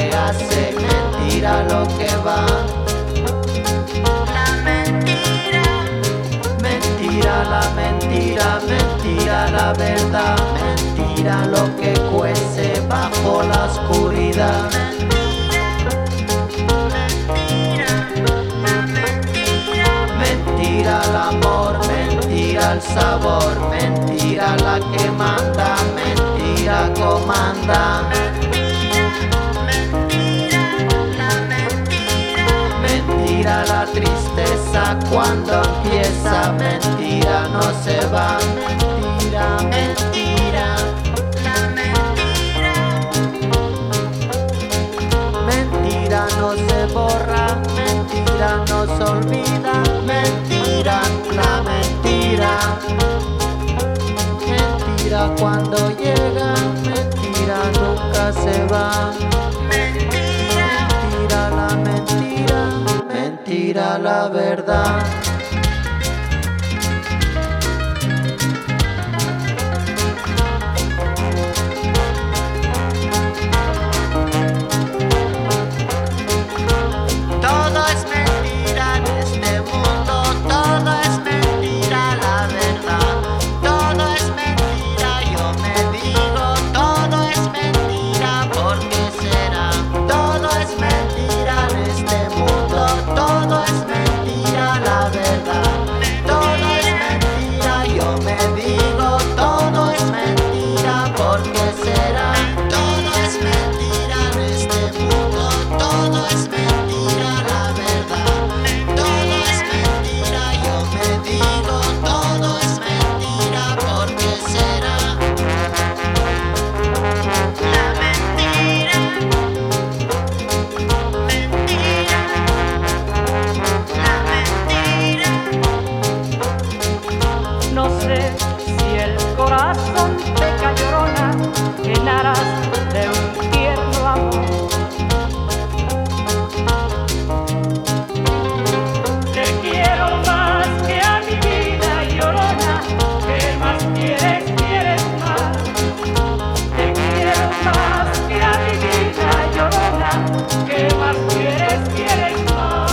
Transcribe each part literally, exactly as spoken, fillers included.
que hace, mentira lo que va. La mentira, mentira la mentira, mentira la verdad, mentira lo que cuece bajo la oscuridad. Mentira el amor, mentira el sabor, mentira la que manda, mentira comanda. Mentira la tristeza cuando empieza, mentira no se va. Mentira, mentira, la mentira. Mentira no se borra, mentira no se olvida, mentira, la mentira. Mentira cuando llega, mentira nunca se va. Mentira, mentira la mentira, mentira la verdad. Todo es mentira en este mundo, todo es mentira la verdad. Todo es mentira, yo me digo, todo es mentira, ¿por qué será? Todo es mentira en este mundo, todo es mentira la verdad. Todo es mentira, yo me digo, todo es mentira, ¿por qué será? Todo es mentira en este mundo, todo es mentira la verdad. Todo es mentira, yo me digo, todo es mentira, ¿por qué será? La mentira, mentira, la mentira. No sé si el corazón peca llorona en aras de un tierno amor. Te quiero más que a mi vida llorona, ¿qué más quieres, quieres más? Te quiero más que a mi vida llorona, ¿qué más quieres, quieres más?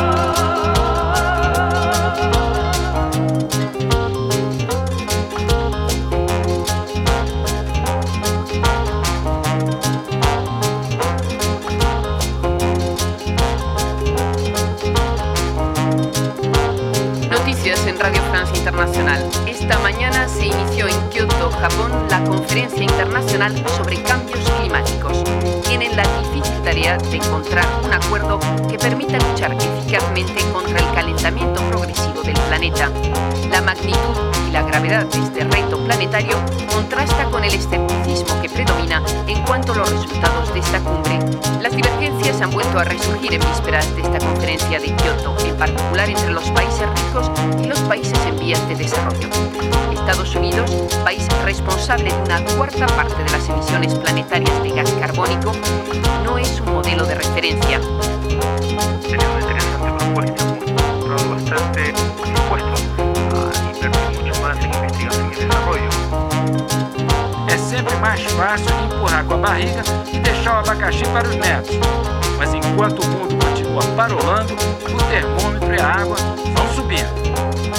Noticias en Radio Francia Internacional. Esta mañana se inició en Kioto, Japón, la Conferencia Internacional sobre Cambios Climáticos. Tienen la difícil tarea de encontrar un acuerdo que permita luchar eficazmente contra el calentamiento progresivo del planeta. La magnitud y la gravedad de este reto planetario contrasta con el escepticismo que predomina en cuanto a los resultados de esta cumbre. Las divergencias han vuelto a resurgir en vísperas de esta conferencia de Kioto, en particular entre los países ricos y los países en vías de desarrollo. Estados Unidos, país responsable de una cuarta parte de las emisiones planetarias de gas carbónico, no es un modelo de referencia. Sería una interesante propuesta, hemos mostrado bastante dispuestos a invertir mucho más em investigação e desenvolvimento. É sempre mais fácil empurrar com a barriga e deixar o abacaxi para os netos. Mas enquanto o mundo continua parolando, o termômetro e a água vão subindo.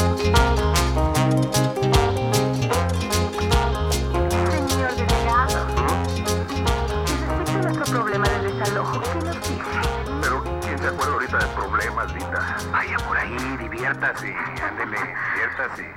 Señor delegado, respecto a nuestro problema de desalojo, ¿qué nos dice? Pero, ¿quién se acuerda ahorita de problemas, Linda? Vaya por ahí, diviértase, ándele, diviértase.